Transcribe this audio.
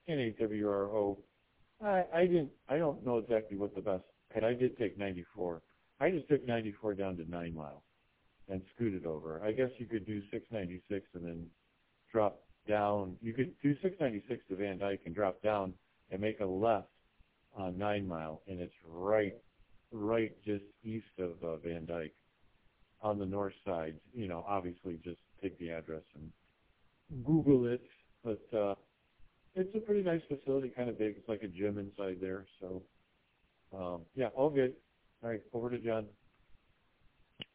in AWRO. I don't know exactly what the best, and I did take 94. I just took 94 down to 9 Mile and scooted over. I guess you could do 696 and then drop down. You could do 696 to Van Dyke and drop down and make a left on 9 Mile, and it's right just east of Van Dyke on the north side. You know, obviously just take the address and Google it, but it's a pretty nice facility, kind of big. It's like a gym inside there. So, yeah, all good. All right, over to John.